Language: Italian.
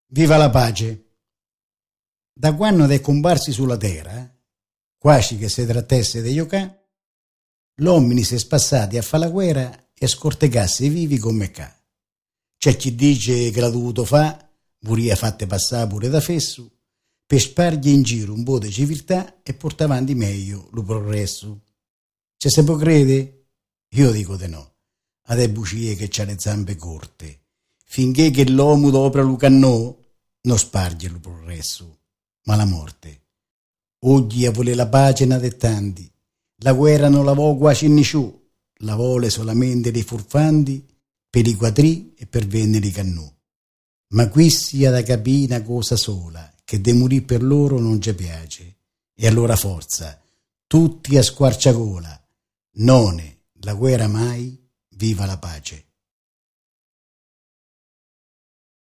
Viva la pace! Da quando è comparsi sulla terra, quasi che si trattasse di giocare, l'uomini si è spassati a fare la guerra e scortecarsi vivi come ca. C'è chi dice che l'ha dovuto fare, vorrei fatte passare pure da fesso, per spargere in giro un po' di civiltà e portare avanti meglio lo progresso. C'è se può crede? Io dico di no. A dei bucie che c'ha le zampe corte. Finché che l'uomo dopra lo cannò, non sparge lo progresso, ma la morte. Oggi a volere la pace ne ha tanti. La guerra non la vuole quasi nessuno, la vuole solamente dei furfanti per i quadri e per vendere i cannò. Ma qui sia da capire una cosa sola, che de morire per loro non ci piace. E allora forza, tutti a squarciagola. None, la guerra mai, viva la pace.